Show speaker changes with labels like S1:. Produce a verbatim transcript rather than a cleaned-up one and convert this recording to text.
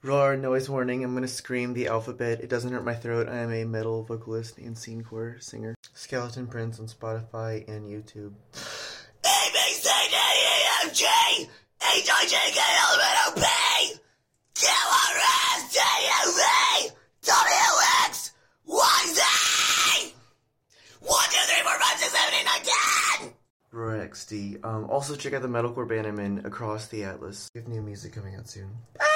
S1: Roar, noise warning, I'm gonna scream the alphabet. It doesn't hurt my throat. I am a metal vocalist and scenecore singer. Skeleton Prince on Spotify and YouTube. A, B, C, D, E, F, G, H, I, J, K, L, M, N, O, P, Q, R, S, T, U, V, W, X, Y, Z! one, two, three, four, five, six, seven, eight, nine, ten! Roar X D. Um, also check out the metalcore band I'm in, Across the Atlas. We have new music coming out soon. Bye!